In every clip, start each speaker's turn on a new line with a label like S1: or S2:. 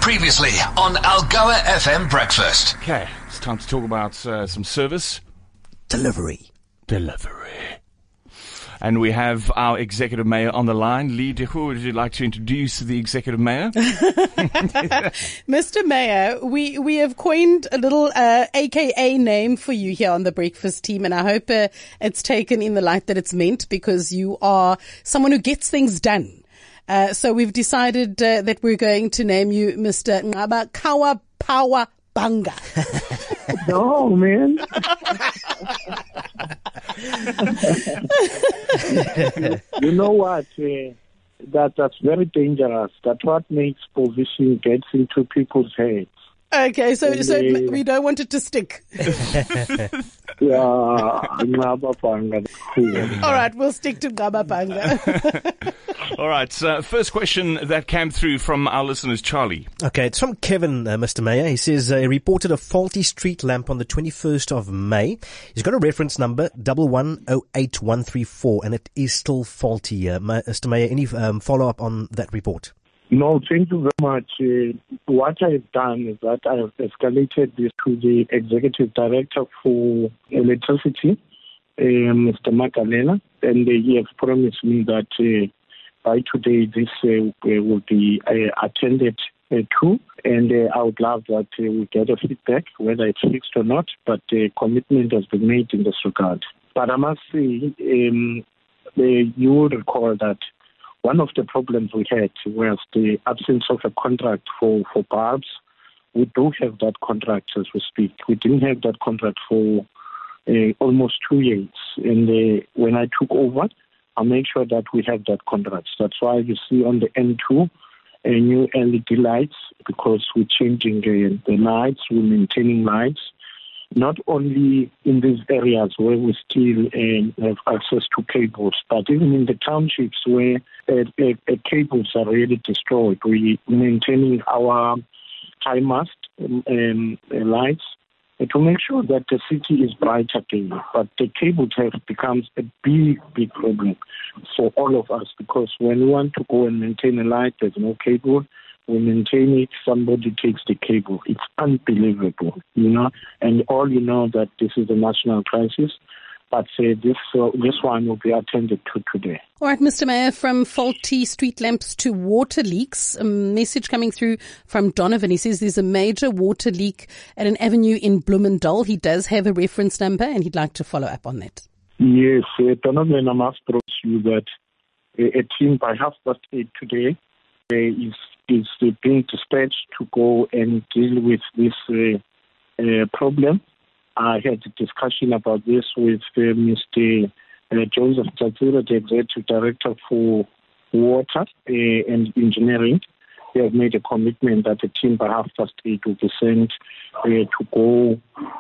S1: Previously on Algoa FM Breakfast.
S2: Okay, it's time to talk about some service.
S3: Delivery.
S2: And we have our executive mayor on the line. Lee Dehu, would you like to introduce the executive mayor?
S4: Mr. Mayor, we have coined a little AKA name for you here on the Breakfast team, and I hope it's taken in the light that it's meant, because you are someone who gets things done. So we've decided that we're going to name you Mr. Ngaba Kawa Power Banga.
S5: No, man. You know what? That's very dangerous. That's what makes position gets into people's heads.
S4: Okay, so we don't want it to stick.
S5: Yeah, Ngaba Banga. Cool.
S4: All right, we'll stick to Ngaba Banga.
S2: All right, first question that came through from our listeners, Charlie.
S3: Okay, it's from Kevin, Mr. Mayor. He says he reported a faulty street lamp on the 21st of May. He's got a reference number, 1108134, and it is still faulty. Mr. Mayor, any follow-up on that report?
S5: No, thank you very much. What I've done is that I have escalated this to the Executive Director for Electricity, Mr. Magalela, and he has promised me that by today this will be attended to, and I would love that we get a feedback, whether it's fixed or not, but commitment has been made in this regard. But I must say, you will recall that one of the problems we had was the absence of a contract for bulbs. We do have that contract as we speak. We didn't have that contract for almost 2 years. And when I took over, I made sure that we have that contract. That's why you see on the N2 new LED lights, because we're changing the lights, we're maintaining lights. Not only in these areas where we still have access to cables, but even in the townships where cables are really destroyed, we're maintaining our high mast lights to make sure that the city is bright again. But the cable theft becomes a big problem for all of us, because when we want to go and maintain a light, there's no cable. We maintain it, somebody takes the cable. It's unbelievable, and all you know that this is a national crisis, but this one will be attended to today.
S4: All right, Mr. Mayor, from faulty street lamps to water leaks, a message coming through from Donovan. He says there's a major water leak at an avenue in Bloemendal. He does have a reference number and he'd like to follow up on that.
S5: Yes, Donovan, I must approach you that a team by 8:30 today is being dispatched to go and deal with this problem. I had a discussion about this with Mr. Joseph Tsatsira, the Executive Director for Water and Engineering. They have made a commitment that a team by 8:30 will be sent to go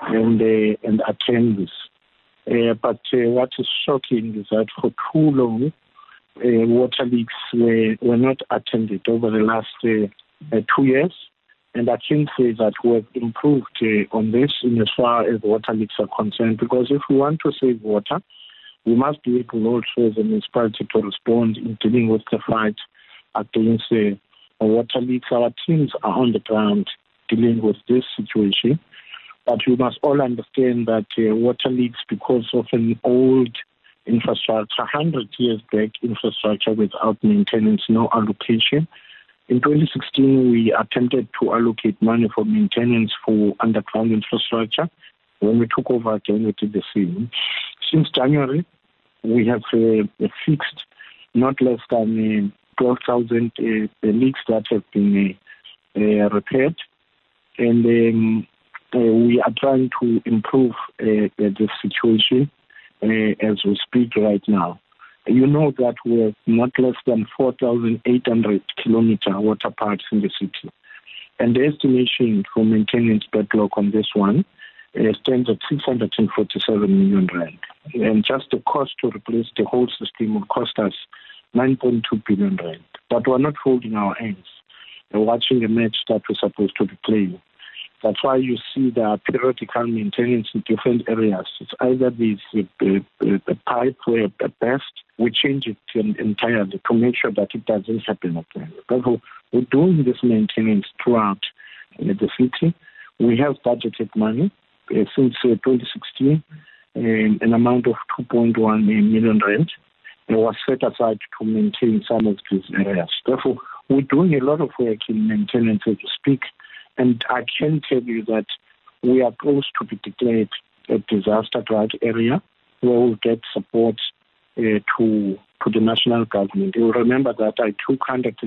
S5: and attend this. But what is shocking is that for too long, water leaks were not attended over the last 2 years. And I can say that we have improved on this in as far as water leaks are concerned, because if we want to save water, we must be able also as a municipality to respond in dealing with the fight against water leaks. Our teams are on the ground dealing with this situation. But we must all understand that water leaks because of an old infrastructure, 100 years back infrastructure without maintenance, no allocation. In 2016, we attempted to allocate money for maintenance for underground infrastructure. When we took over again, we did the same. Since January, we have fixed not less than 12,000 leaks that have been repaired. And we are trying to improve this situation as we speak right now. You know that we have not less than 4,800 kilometer water pipes in the city. And the estimation for maintenance backlog on this one stands at 647 million rand. And just the cost to replace the whole system will cost us 9.2 billion rand. But we're not folding our hands. We're watching a match that we're supposed to be playing. That's why you see the periodical maintenance in different areas. It's either the pipe where at best we change it entirely to make sure that it doesn't happen again. Therefore, we're doing this maintenance throughout the city. We have budgeted money since 2016, an amount of 2.1 million rand. It was set aside to maintain some of these areas. Therefore, we're doing a lot of work in maintenance as we speak. And I can tell you that we are close to be declared a disaster drought area where we'll get support to the national government. You'll remember that I took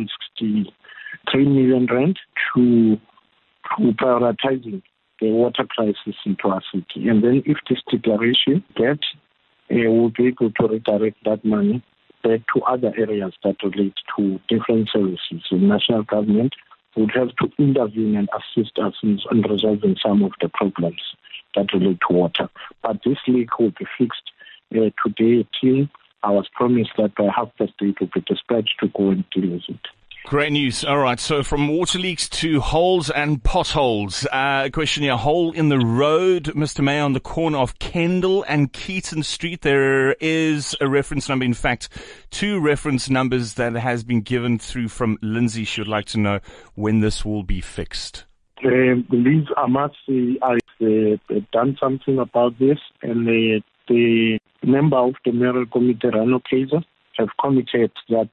S5: 163 million rand to prioritizing the water crisis into our city. And then if this declaration gets, we'll be able to redirect that money back to other areas that relate to different services. The national government would have to intervene and assist us in resolving some of the problems that relate to water. But this leak will be fixed today. I was promised that by 8:30 it will be dispatched to go and deal with it.
S2: Great news. All right. So from water leaks to holes and potholes. Question here. Hole in the road, Mr. Mayor, on the corner of Kendall and Keaton Street. There is a reference number. In fact, 2 reference numbers that has been given through from Lindsay. She would like to know when this will be fixed.
S5: Liz, I must say I've done something about this, and the member of the mayoral committee, Rano Kaiser, have committed that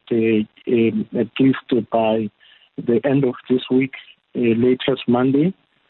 S5: at least by the end of this week, latest Monday,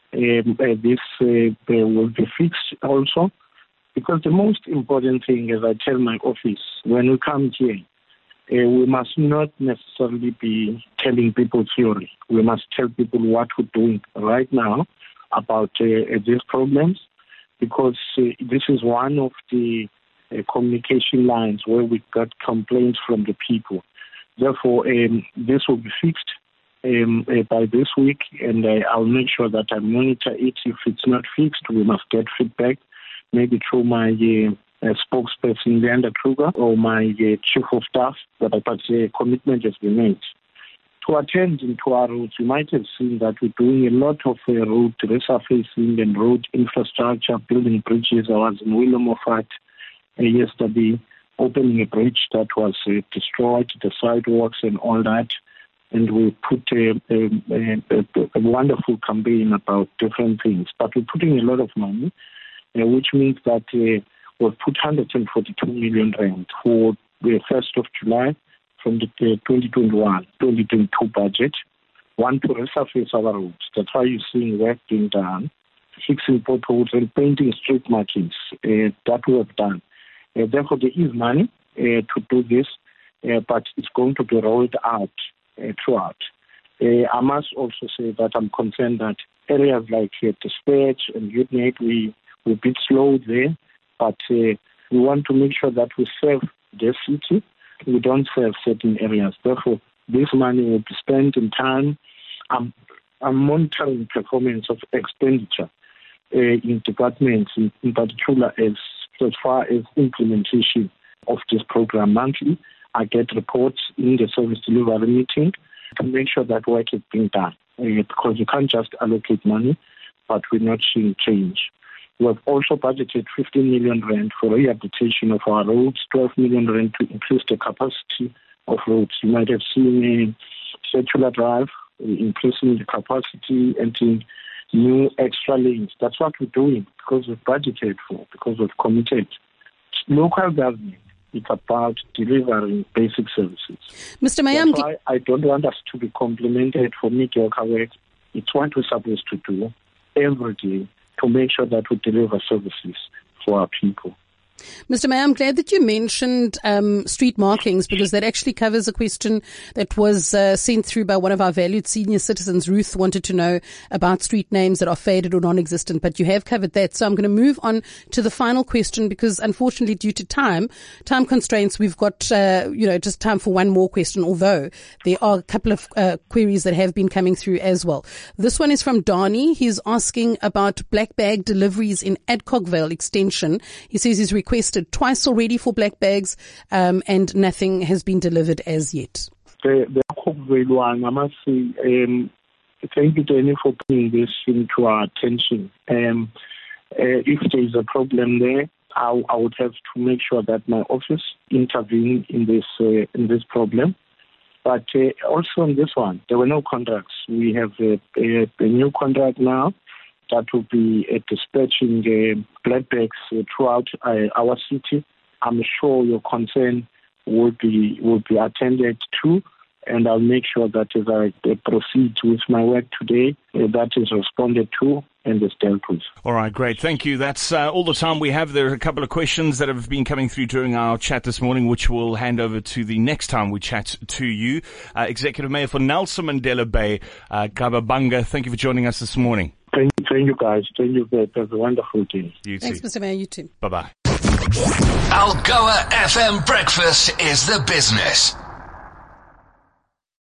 S5: this will be fixed also. Because the most important thing, as I tell my office, when we come here, we must not necessarily be telling people theory. We must tell people what we're doing right now about these problems, because this is one of the communication lines where we got complaints from the people. Therefore, this will be fixed by this week, and I'll make sure that I monitor it. If it's not fixed, we must get feedback, maybe through my spokesperson, Leander Kruger, or my chief of staff, but a commitment has been made. To attend into our roads, you might have seen that we're doing a lot of road resurfacing and road infrastructure, building bridges. I was in Willem yesterday, opening a bridge that was destroyed, the sidewalks and all that. And we put a wonderful campaign about different things. But we're putting a lot of money, which means that we've put 142 million rand for the 1st of July from the 2021-2022 budget. One, to resurface our roads. That's why you're seeing work being done, fixing potholes and painting street markings. That we have done. Therefore, there is money to do this, but it's going to be rolled out throughout. I must also say that I'm concerned that areas like Dispatch and Unit, we're a bit slow there, but we want to make sure that we serve the city. We don't serve certain areas. Therefore, this money will be spent in time. I'm monitoring performance of expenditure in departments, in particular as far as implementation of this program monthly. I get reports in the service delivery meeting to make sure that work is being done. Because you can't just allocate money, but we're not seeing change. We have also budgeted 15 million rand for rehabilitation of our roads, 12 million rand to increase the capacity of roads. You might have seen Circular Drive, increasing the capacity and new extra lanes. That's what we're doing because we've budgeted for, because we've committed. Local government, it's about delivering basic services.
S4: Mr. Mayor,
S5: that's why I don't want us to be complimented for mediocre work. It's what we're supposed to do every day to make sure that we deliver services for our people.
S4: Mr. Mayor, I'm glad that you mentioned street markings, because that actually covers a question that was sent through by one of our valued senior citizens. Ruth wanted to know about street names that are faded or non-existent, but you have covered that. So I'm going to move on to the final question, because unfortunately, due to time constraints, we've got just time for one more question, although there are a couple of queries that have been coming through as well. This one is from Donnie. He's asking about black bag deliveries in Adcockvale Extension. He says he's requested twice already for black bags, and nothing has been delivered as yet.
S5: The Adcockvale one, I must say, Thank you, Danny, for bringing this into our attention. If there is a problem there, I would have to make sure that my office intervene in this problem. But also on this one, there were no contracts. We have a new contract now that will be dispatching black bags throughout our city. I'm sure your concern will be attended to, and I'll make sure that as I proceed with my work today, that is responded to and is dealt with.
S2: All right, great. Thank you. That's all the time we have. There are a couple of questions that have been coming through during our chat this morning, which we'll hand over to the next time we chat to you. Executive Mayor for Nelson Mandela Bay, Gababanga, thank you for joining us this morning.
S5: Thank you, guys. Thank you. Have a wonderful day.
S2: You too.
S4: Thanks, Mr. Mayor. You too.
S2: Bye-bye.
S1: Algoa FM Breakfast is the business.